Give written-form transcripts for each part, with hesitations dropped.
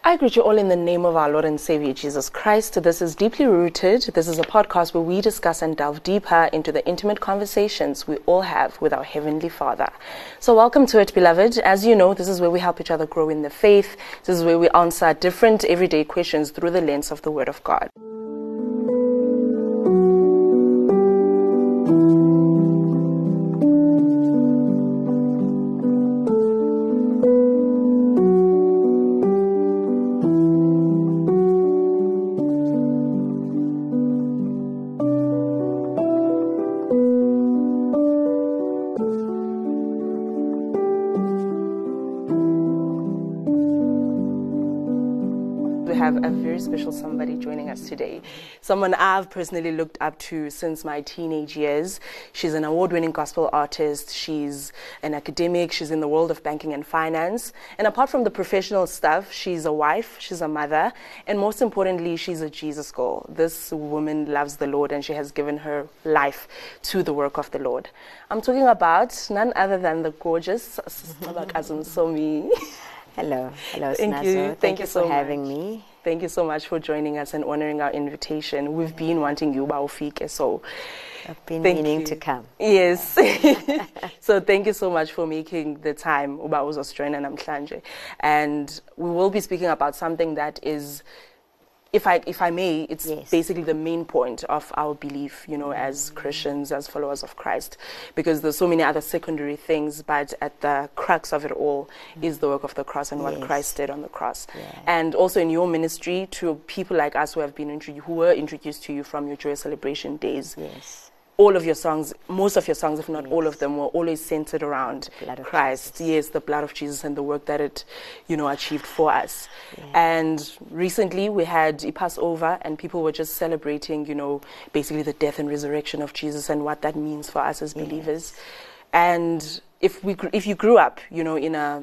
I greet you all in the name of our Lord and Savior Jesus Christ. This is Deeply Rooted. This is a podcast where we discuss and delve deeper into the intimate conversations we all have with our Heavenly Father. So welcome to it, beloved. As you know, this is where we help each other grow in the faith. This is where we answer different everyday questions through the lens of the Word of God. Have a very special somebody joining us today. Someone I've personally looked up to since my teenage years. She's an award-winning gospel artist. She's an academic. She's in the world of banking and finance. And apart from the professional stuff, she's a wife, she's a mother, and most importantly, she's a Jesus girl. This woman loves the Lord and she has given her life to the work of the Lord. I'm talking about none other than the gorgeous Kabakazum Somi. Hello, Thank Snazo. you. Thank you for so having much. me. Thank you so much for joining us and honoring our invitation. We've been wanting you, Baufike, so I've been thank meaning you. to come. Yes. So thank you so much for making the time. Uba Australian namhlanje. And we will be speaking about something that is, if I may, it's basically the main point of our belief, you know, as Christians, as followers of Christ, because there's so many other secondary things, but at the crux of it all is the work of the cross and what Christ did on the cross. Yeah. And also in your ministry to people like us who have been who were introduced to you from your Joy Celebration days. Yes. All of your songs, most of your songs, if not all of them, were always centered around Christ. Jesus. Yes, the blood of Jesus and the work that it, you know, achieved for us. Yeah. And recently we had a Passover and people were just celebrating, you know, basically the death and resurrection of Jesus and what that means for us as believers. And if you grew up, you know, in a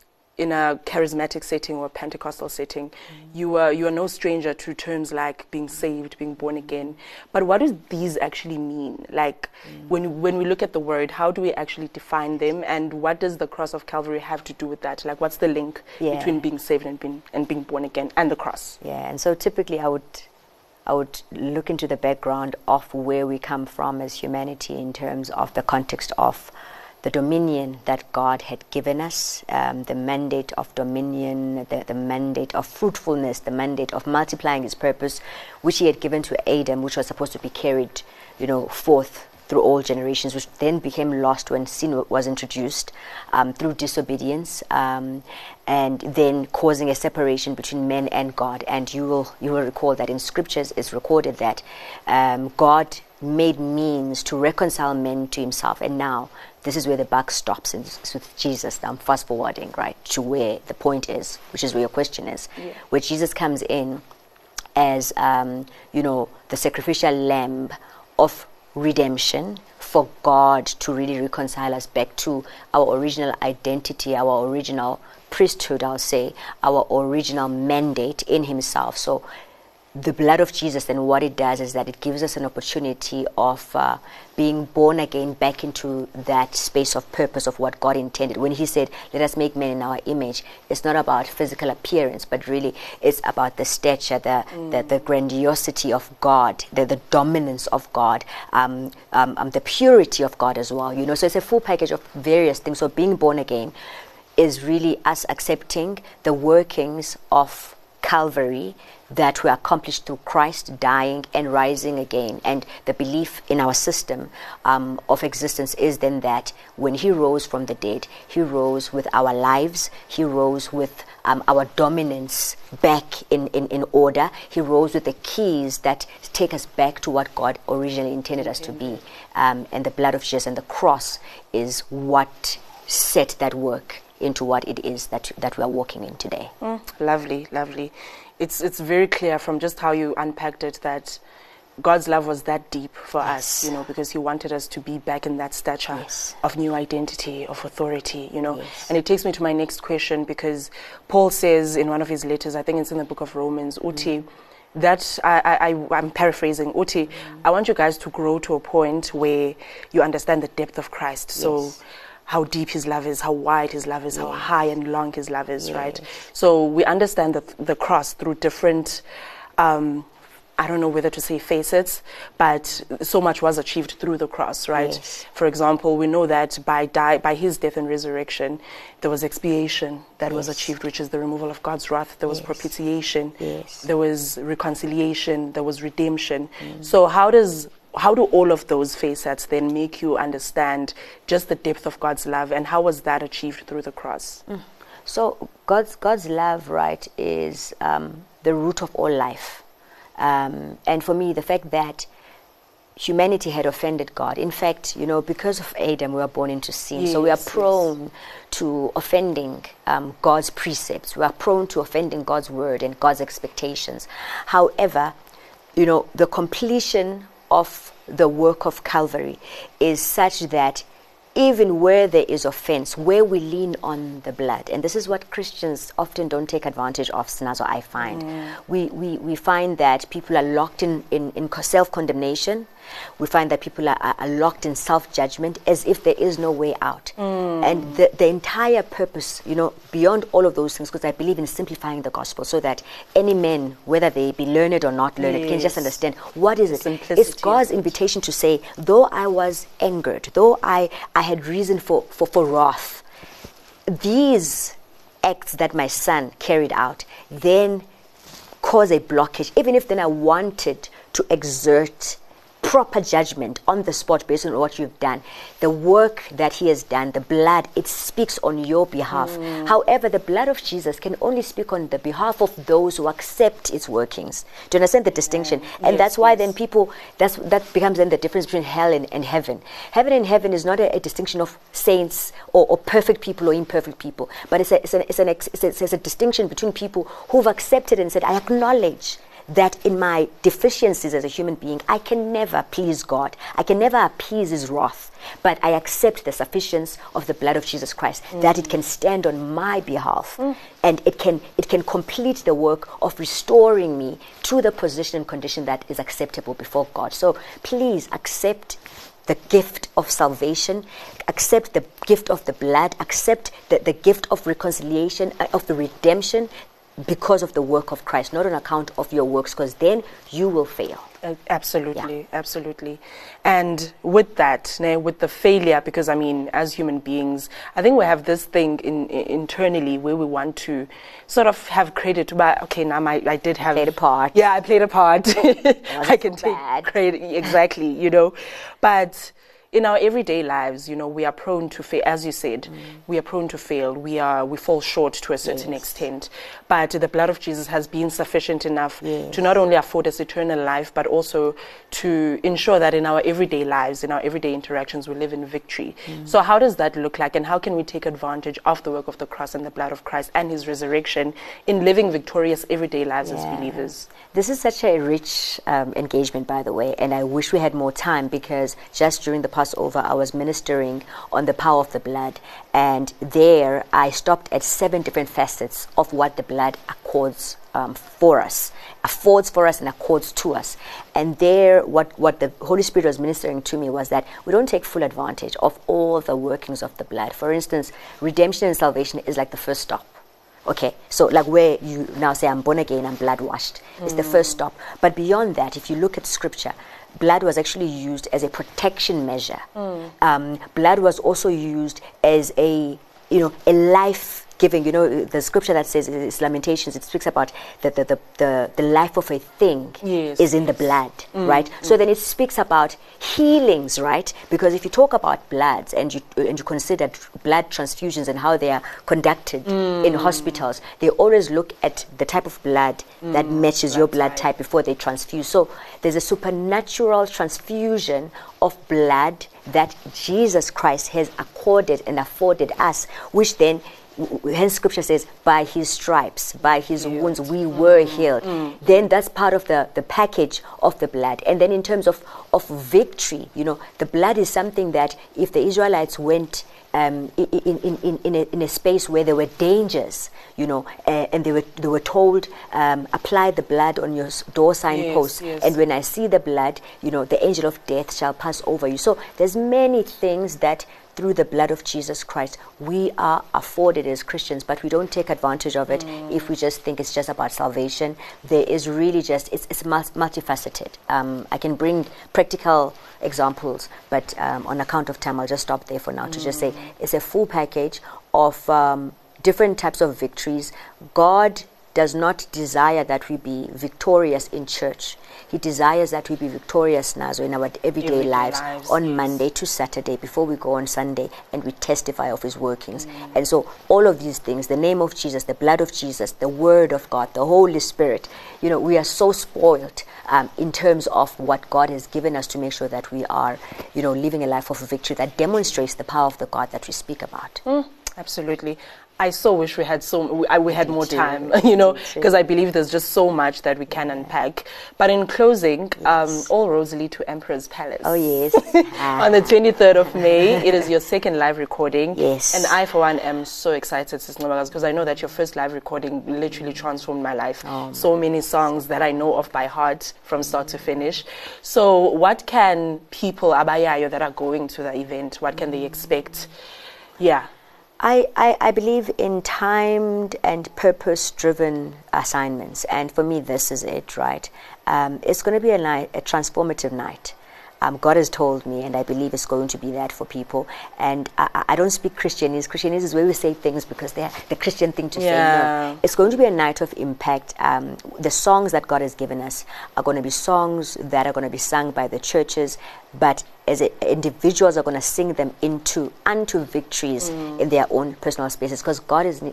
charismatic setting or Pentecostal setting, you are no stranger to terms like being saved, being born again. But what do these actually mean? Like when we look at the word, how do we actually define them, and what does the cross of Calvary have to do with that? Like, what's the link between being saved and being born again and the cross? Yeah, and so typically I would look into the background of where we come from as humanity in terms of the context of the dominion that God had given us, the mandate of dominion, the mandate of fruitfulness, the mandate of multiplying His purpose, which He had given to Adam, which was supposed to be carried, you know, forth through all generations, which then became lost when sin was introduced through disobedience, and then causing a separation between men and God. And you will recall that in scriptures it's recorded that God made means to reconcile men to Himself, and now this is where the buck stops, and it's with Jesus. Now I'm fast forwarding right to where the point is, which is where your question is, where Jesus comes in as you know, the sacrificial lamb of redemption for God to really reconcile us back to our original identity, our original priesthood, I'll say, our original mandate in Himself. So the blood of Jesus, and what it does is that it gives us an opportunity of being born again back into that space of purpose of what God intended. When He said, let us make man in our image, it's not about physical appearance, but really it's about the stature, the grandiosity of God, the dominance of God, the purity of God as well. You know, so it's a full package of various things. So being born again is really us accepting the workings of Calvary that were accomplished through Christ dying and rising again. And the belief in our system of existence is then that when He rose from the dead, He rose with our lives, He rose with our dominance back in order. He rose with the keys that take us back to what God originally intended us to be. And the blood of Jesus and the cross is what set that work into what it is that we are walking in today. Lovely, lovely. It's very clear from just how you unpacked it that God's love was that deep for us, you know, because He wanted us to be back in that stature of new identity, of authority, you know. And it takes me to my next question, because Paul says in one of his letters, I think it's in the book of Romans, Uti, that I'm paraphrasing, Uti, I want you guys to grow to a point where you understand the depth of Christ. So how deep his love is, how wide his love is, how high and long his love is, right? So we understand the cross through different, I don't know whether to say facets, but so much was achieved through the cross, right? Yes. For example, we know that by his death and resurrection, there was expiation that was achieved, which is the removal of God's wrath. There was propitiation. Yes. There was reconciliation. There was redemption. So how do all of those facets then make you understand just the depth of God's love, and how was that achieved through the cross? So God's love, right, is the root of all life. And for me, the fact that humanity had offended God. In fact, because of Adam, we were born into sin. So we are prone to offending God's precepts. We are prone to offending God's word and God's expectations. However, the completion of the work of Calvary is such that even where there is offense, where we lean on the blood, and this is what Christians often don't take advantage of, Snazo, I find. We find that people are locked in self-condemnation. We find that people are locked in self-judgment as if there is no way out. And the entire purpose, beyond all of those things, because I believe in simplifying the gospel so that any man, whether they be learned or not learned, can just understand what is it. Simplicity. It's God's invitation to say, though I was angered, though I had reason for wrath, these acts that my son carried out then cause a blockage. Even if then I wanted to exert proper judgment on the spot based on what you've done, the work that he has done, the blood, it speaks on your behalf. However, the blood of Jesus can only speak on the behalf of those who accept its workings. Do you understand the distinction? And that's why then people, that becomes then the difference between hell and heaven. Heaven and heaven is not a distinction of saints or perfect people or imperfect people, but it's a distinction between people who've accepted and said, I acknowledge that in my deficiencies as a human being, I can never please God. I can never appease his wrath. But I accept the sufficiency of the blood of Jesus Christ, that it can stand on my behalf. And it can complete the work of restoring me to the position and condition that is acceptable before God. So please accept the gift of salvation, accept the gift of the blood, accept the gift of reconciliation, of the redemption, because of the work of Christ, not on account of your works, because then you will fail. Absolutely, absolutely. And with that, with the failure, because as human beings, I think we have this thing internally where we want to sort of have credit. But okay, now I did have played a part. Yeah, I played a part. I can take credit, exactly. But in our everyday lives, we are prone to fail. As you said, we are prone to fail. We fall short to a certain extent. But the blood of Jesus has been sufficient enough to not only afford us eternal life, but also to ensure that in our everyday lives, in our everyday interactions, we live in victory. So how does that look like, and how can we take advantage of the work of the cross and the blood of Christ and his resurrection in living victorious everyday lives as believers? This is such a rich engagement, by the way, and I wish we had more time, because just during the Passover, I was ministering on the power of the blood, and there I stopped at 7 different facets of what the blood accords for us, affords for us and accords to us. And there, what the Holy Spirit was ministering to me was that we don't take full advantage of all the workings of the blood. For instance, redemption and salvation is like the first stop. Okay, so like where you now say, I'm born again, I'm blood washed. It's the first stop. But beyond that, if you look at scripture, blood was actually used as a protection measure. Blood was also used as a life giving. The scripture that says, it's Lamentations, it speaks about the life of a thing is in the blood, right? So then it speaks about healings, right? Because if you talk about bloods and you consider blood transfusions and how they are conducted in hospitals, they always look at the type of blood that matches your blood type before they transfuse. So there's a supernatural transfusion of blood that Jesus Christ has accorded and afforded us, which then, hence scripture says, by his stripes, by his wounds we were healed. Then that's part of the package of the blood. And then in terms of victory, the blood is something that if the Israelites went in a space where there were dangers, and they were told, apply the blood on your door signpost, and when I see the blood, the angel of death shall pass over you. So there's many things that through the blood of Jesus Christ we are afforded as Christians, but we don't take advantage of it if we just think it's just about salvation. There is really it's multifaceted. I can bring practical examples, but on account of time I'll just stop there for now to just say it's a full package of different types of victories. God does not desire that we be victorious in church. He desires that we be victorious now, so in our everyday lives on Monday to Saturday before we go on Sunday, and we testify of his workings. And so all of these things, the name of Jesus, the blood of Jesus, the word of God, the Holy Spirit, we are so spoiled in terms of what God has given us to make sure that we are, living a life of victory that demonstrates the power of the God that we speak about. Absolutely. I so wish we had more time, because I believe there's just so much that we can unpack. But in closing, all roads lead to Emperor's Palace. Oh, yes. On the 23rd of May, it is your second live recording. Yes. And I, for one, am so excited, Sister Nolwazi, because I know that your first live recording literally transformed my life. So many songs that I know of by heart from start to finish. So what can people, Abayayo, that are going to the event, what can they expect? Yeah. I believe in timed and purpose-driven assignments, and for me, this is it, right? It's going to be a transformative night. God has told me, and I believe it's going to be that for people. And I don't speak Christianese. Christianese is where we say things because they're the Christian thing to say. No. It's going to be a night of impact. The songs that God has given us are going to be songs that are going to be sung by the churches, but as individuals are going to sing them unto victories in their own personal spaces, because God is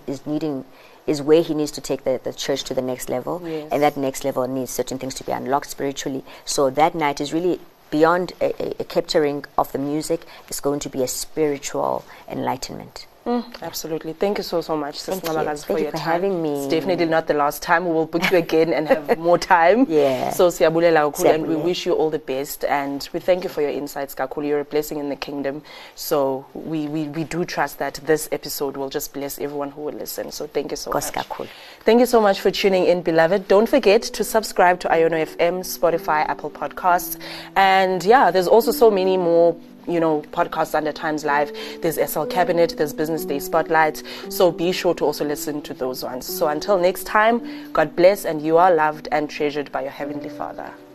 where he needs to take the church to the next level. And that next level needs certain things to be unlocked spiritually. So that night is really beyond a capturing of the music. It's going to be a spiritual enlightenment. Absolutely. Thank you so much, Sister Nolwazi, for your time. Having me. It's definitely not the last time. We will book you again and have more time. So siyabulela kakhulu, and we wish you all the best, and we thank you for your insights, kakhulu. You're a blessing in the kingdom. So we do trust that this episode will just bless everyone who will listen. So thank you so much. Thank you so much for tuning in, beloved. Don't forget to subscribe to Iono FM, Spotify, Apple Podcasts, and there's also so many more podcasts under Times Live. There's SL Cabinet, there's Business Day Spotlight. So be sure to also listen to those ones. So until next time, God bless, and you are loved and treasured by your Heavenly Father.